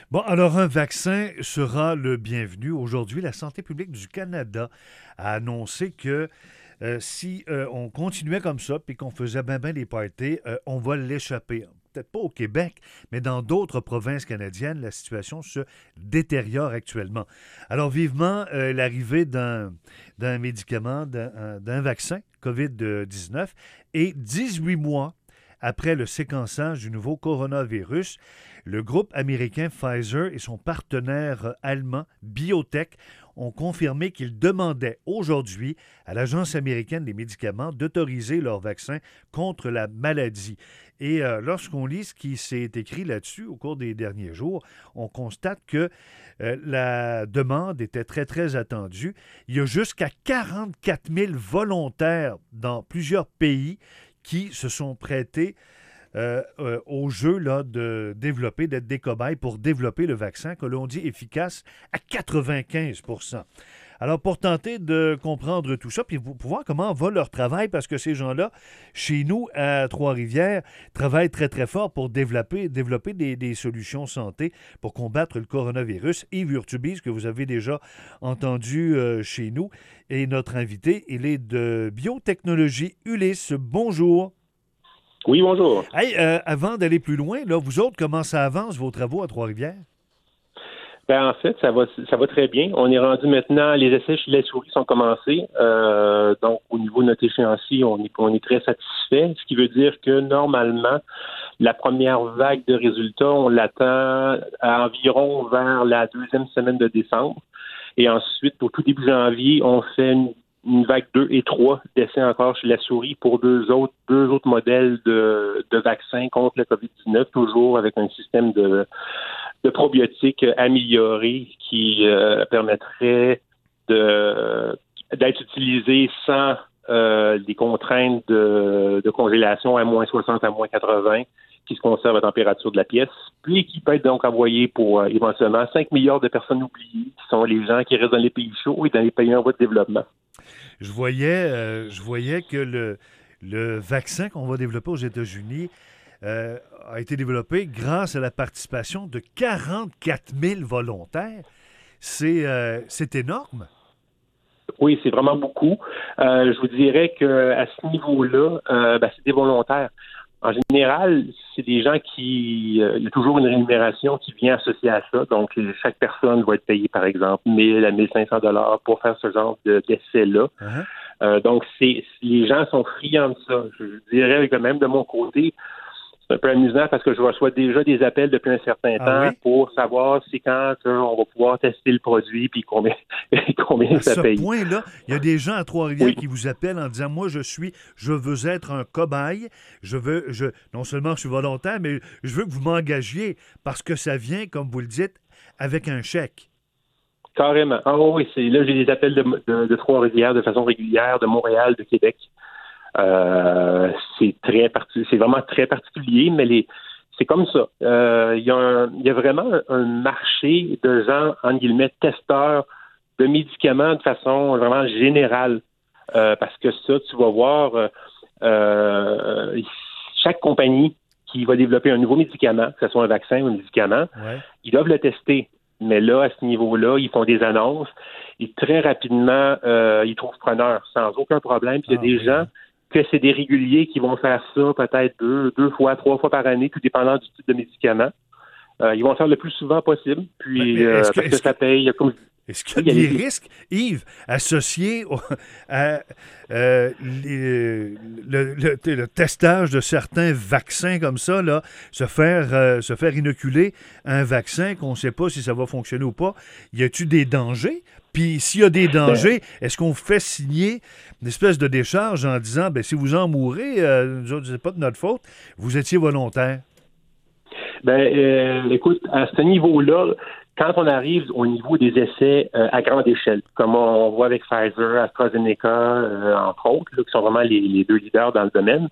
Bon, alors un vaccin sera le bienvenu. Aujourd'hui, la Santé publique du Canada a annoncé que si on continuait comme ça puis qu'on faisait ben les parties, on va l'échapper. Peut-être pas au Québec, mais dans d'autres provinces canadiennes, la situation se détériore actuellement. Alors, vivement l'arrivée d'un médicament, d'un vaccin COVID-19 et 18 mois après le séquençage du nouveau coronavirus, le groupe américain Pfizer et son partenaire allemand BioNTech ont confirmé qu'ils demandaient aujourd'hui à l'Agence américaine des médicaments d'autoriser leur vaccin contre la maladie. Et lorsqu'on lit ce qui s'est écrit là-dessus au cours des derniers jours, on constate que la demande était très, très attendue. Il y a jusqu'à 44 000 volontaires dans plusieurs pays qui se sont prêtés au jeu là, d'être des cobayes pour développer le vaccin que l'on dit efficace à 95 %. Alors, pour tenter de comprendre tout ça, puis pour voir comment va leur travail, parce que ces gens-là, chez nous, à Trois-Rivières, travaillent très, très fort pour développer des solutions santé pour combattre le coronavirus. Yves Urtubise, que vous avez déjà entendu chez nous, est notre invité. Il est de Biotechnologie Ulysse. Bonjour. Oui, bonjour. Hey, avant d'aller plus loin, là, vous autres, comment ça avance, vos travaux à Trois-Rivières? En fait, ça va très bien. On est rendu maintenant, les essais chez les souris sont commencés. Donc, au niveau de notre échéancier, on est très satisfait. Ce qui veut dire que, normalement, la première vague de résultats, on l'attend à environ vers la deuxième semaine de décembre. Et ensuite, au tout début janvier, on fait une vague 2 et 3 d'essais encore chez la souris pour deux autres modèles de vaccins contre le COVID-19, toujours avec un système de probiotiques améliorés qui permettrait d'être utilisé sans les contraintes de congélation à moins 60 à moins 80 qui se conserve à température de la pièce, puis qui peut être donc envoyé pour éventuellement 5 milliards de personnes oubliées, qui sont les gens qui restent dans les pays chauds et dans les pays en voie de développement. Je voyais que le vaccin qu'on va développer aux États-Unis a été développé grâce à la participation de 44 000 volontaires. C'est énorme. Oui, c'est vraiment beaucoup. Je vous dirais qu'à ce niveau-là, c'est des volontaires. En général, c'est des gens qui... il y a toujours une rémunération qui vient associée à ça. Donc, chaque personne va être payée, par exemple, 1 000 à 1 500 $ pour faire ce genre d'essai-là. Donc, les gens sont friands de ça. Je dirais que même de mon côté, c'est un peu amusant parce que je reçois déjà des appels depuis un certain temps Oui? pour savoir c'est quand on va pouvoir tester le produit puis combien, combien À ça ce paye. point-là, il y a des gens à Trois-Rivières Oui. qui vous appellent en disant, moi, je veux être un cobaye, non seulement je suis volontaire, mais je veux que vous m'engagiez parce que ça vient, comme vous le dites, avec un chèque. Carrément. Ah oui, là, j'ai des appels de Trois-Rivières de façon régulière, de Montréal, de Québec. C'est vraiment très particulier, mais c'est comme ça. Il y a vraiment un marché de gens, entre guillemets, testeurs de médicaments de façon vraiment générale. Parce que ça, tu vas voir, chaque compagnie qui va développer un nouveau médicament, que ce soit un vaccin ou un médicament, Ouais. ils doivent le tester. Mais là, à ce niveau-là, ils font des annonces et très rapidement, ils trouvent preneur sans aucun problème. Puis il y a des Oui, gens hein. que c'est des réguliers qui vont faire ça peut-être deux fois, 3 fois par année, tout dépendant du type de médicament. Ils vont le faire le plus souvent possible, Mais puis est-ce que, parce que est-ce que, ça paye. Comme est-ce qu'il oui, y a des allez-y. risques, Yves, associés à le testage de certains vaccins comme ça, là, se faire inoculer un vaccin qu'on ne sait pas si ça va fonctionner ou pas? Y a-t-il des dangers? Puis s'il y a des Ben, dangers, est-ce qu'on fait signer une espèce de décharge en disant, ben si vous en mourrez, nous autres, c'est pas de notre faute, vous étiez volontaire? écoute, à ce niveau-là, quand on arrive au niveau des essais à grande échelle, comme on voit avec Pfizer, AstraZeneca, entre autres, là, qui sont vraiment les deux leaders dans le domaine,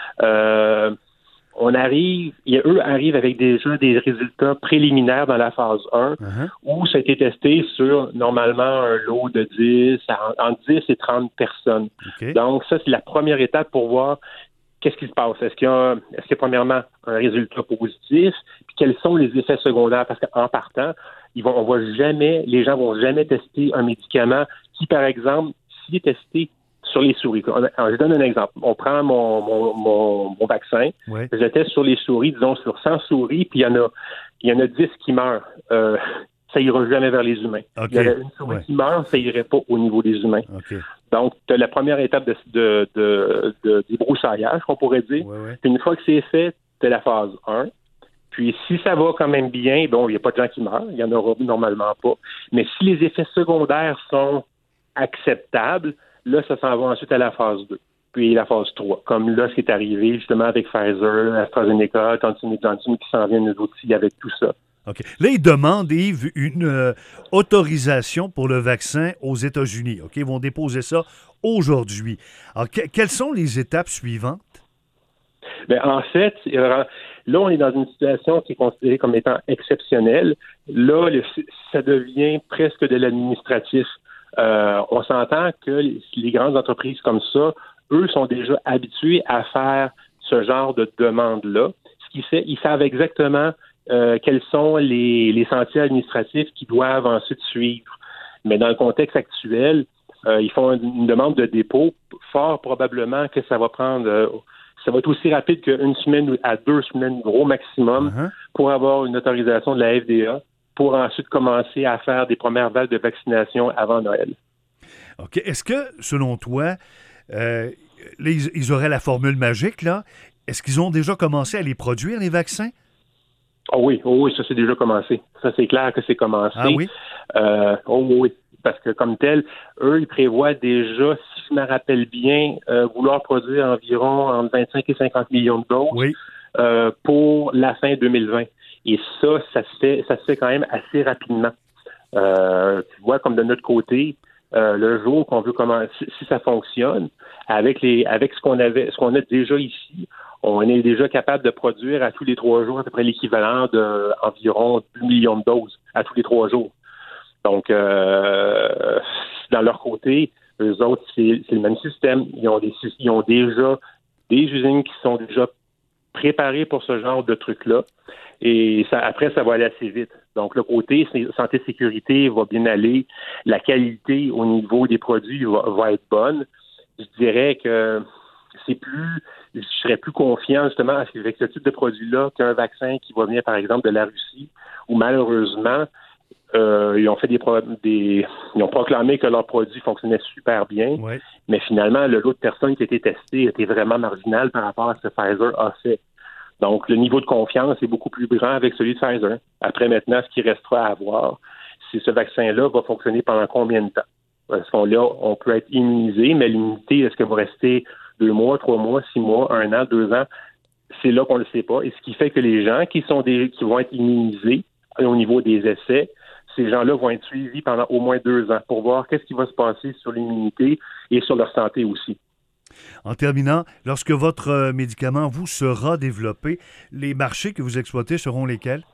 eux arrivent avec déjà des résultats préliminaires dans la phase 1 Uh-huh. où ça a été testé sur normalement un lot de 10, entre 10 et 30 personnes. OK. Donc, ça, c'est la première étape pour voir qu'est-ce qui se passe. Est-ce qu'il y a premièrement un résultat positif? Puis quels sont les effets secondaires. Parce qu'en partant, les gens vont jamais tester un médicament qui, par exemple, s'il est testé sur les souris. Alors, je donne un exemple. On prend mon vaccin, Oui. je le teste sur les souris, disons sur 100 souris, puis il y en a 10 qui meurent. Ça ira jamais vers les humains. Okay. Il y a une souris qui meurt, ça irait pas au niveau des humains. Okay. Donc, tu as la première étape de débroussaillage, qu'on pourrait dire. Oui. Puis une fois que c'est fait, tu as la phase 1. Puis si ça va quand même bien, bon, il n'y a pas de gens qui meurent, il n'y en aura normalement pas. Mais si les effets secondaires sont acceptables, là, ça s'en va ensuite à la phase 2. Puis la phase 3, comme là, ce qui est arrivé justement avec Pfizer, AstraZeneca, Johnson & Johnson qui s'en viennent nous aussi avec tout ça. OK. Là, ils demandent, Yves, une autorisation pour le vaccin aux États-Unis. OK? Ils vont déposer ça aujourd'hui. Alors, quelles sont les étapes suivantes? Bien, en fait, là, on est dans une situation qui est considérée comme étant exceptionnelle. Là, ça devient presque de l'administratif. On s'entend que les grandes entreprises comme ça, eux, sont déjà habitués à faire ce genre de demande-là. Ce qui fait, ils savent exactement quels sont les sentiers administratifs qui doivent ensuite suivre. Mais dans le contexte actuel, ils font une demande de dépôt. Fort probablement que ça va être aussi rapide qu'une semaine à 2 semaines gros maximum pour avoir une autorisation de la FDA pour ensuite commencer à faire des premières vagues de vaccination avant Noël. OK. Est-ce que, selon toi, ils auraient la formule magique, là? Est-ce qu'ils ont déjà commencé à les produire, les vaccins? Oh oui, ça c'est déjà commencé. Ça, c'est clair que c'est commencé. Ah oui? Oui, parce que comme tel, eux, ils prévoient déjà, si je me rappelle bien, vouloir produire environ entre 25 et 50 millions de doses pour la fin 2020. Et ça se fait quand même assez rapidement. Tu vois, comme de notre côté, le jour qu'on veut commencer, si ça fonctionne, avec ce qu'on a déjà ici, on est déjà capable de produire à tous les 3 jours à peu près l'équivalent d'environ 2 millions de doses à tous les 3 jours. Donc, dans leur côté, eux autres, c'est le même système. Ils ont déjà des usines qui sont déjà préparées pour ce genre de truc-là. Et après, ça va aller assez vite. Donc, le côté santé-sécurité va bien aller. La qualité au niveau des produits va être bonne. Je dirais que je serais plus confiant justement avec ce type de produit-là qu'un vaccin qui va venir, par exemple, de la Russie, où malheureusement, ils ont proclamé que leur produit fonctionnait super bien, mais finalement, le lot de personnes qui étaient testées était vraiment marginal par rapport à ce que Pfizer a fait. Donc, le niveau de confiance est beaucoup plus grand avec celui de Pfizer. Après, maintenant, ce qui restera à voir, c'est ce vaccin-là va fonctionner pendant combien de temps? Parce on peut être immunisé, mais l'immunité, est-ce qu'elle va rester 2 mois, 3 mois, 6 mois, 1 an, 2 ans? C'est là qu'on ne le sait pas. Et ce qui fait que les gens qui vont être immunisés au niveau des essais, ces gens-là vont être suivis pendant au moins 2 ans pour voir qu'est-ce qui va se passer sur l'immunité et sur leur santé aussi. En terminant, lorsque votre médicament vous sera développé, les marchés que vous exploitez seront lesquels?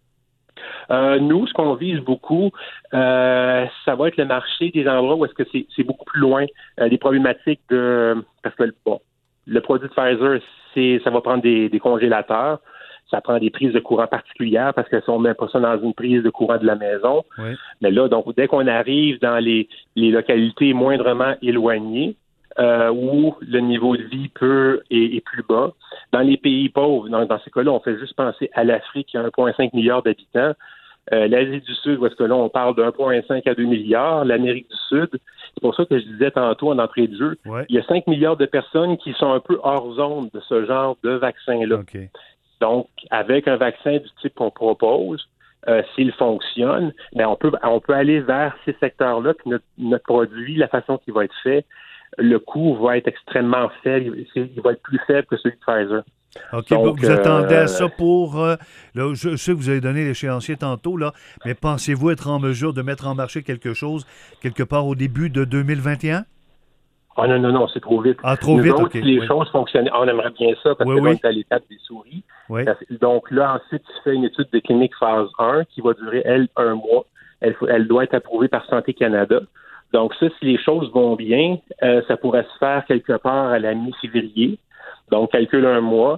Nous, ce qu'on vise beaucoup, ça va être le marché des endroits où est-ce que c'est beaucoup plus loin. Les problématiques parce que le produit de Pfizer, ça va prendre des congélateurs. Ça prend des prises de courant particulières parce qu'elles sont même pas ça dans une prise de courant de la maison. Oui. Mais là, donc, dès qu'on arrive dans les localités moindrement éloignées, où le niveau de vie est plus bas, dans les pays pauvres, dans ces cas-là, on fait juste penser à l'Afrique qui a 1,5 milliard d'habitants. L'Asie du Sud, où est-ce que là, on parle de 1,5 à 2 milliards. L'Amérique du Sud, c'est pour ça que je disais tantôt en entrée de jeu, il y a 5 milliards de personnes qui sont un peu hors zone de ce genre de vaccin-là. Okay. Donc, avec un vaccin du type qu'on propose, s'il fonctionne, ben on peut aller vers ces secteurs-là, puis notre produit, la façon qu'il va être fait, le coût va être extrêmement faible. Il va être plus faible que celui de Pfizer. OK. Donc, vous attendez à ça pour... là, je sais que vous avez donné l'échéancier tantôt, là, mais pensez-vous être en mesure de mettre en marché quelque chose quelque part au début de 2021? Ah non, c'est trop vite. Ah, trop vite, OK. Si les choses fonctionnaient, on aimerait bien ça parce que là, on est à l'étape des souris. Oui. Donc là, ensuite, tu fais une étude de clinique phase 1 qui va durer, elle, 1 mois. Elle doit être approuvée par Santé Canada. Donc ça, si les choses vont bien, ça pourrait se faire quelque part à la mi-février. Donc, calcule 1 mois.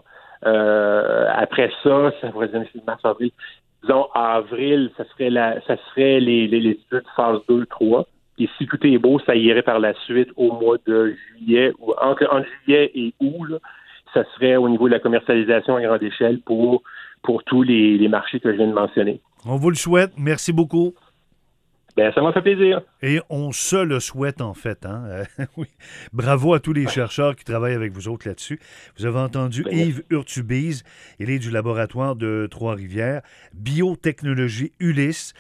Après ça pourrait dire mars, avril. Disons, avril, ça serait les études phase 2, 3. Et si tout est beau, ça irait par la suite au mois de juillet, ou entre juillet et août, là, ça serait au niveau de la commercialisation à grande échelle pour tous les marchés que je viens de mentionner. On vous le souhaite. Merci beaucoup. Ben, ça m'a fait plaisir. Et on se le souhaite, en fait. Hein? Oui. Bravo à tous les chercheurs qui travaillent avec vous autres là-dessus. Vous avez entendu Yves Urtubise. Il est du laboratoire de Trois-Rivières. Biotechnologie Ulysse.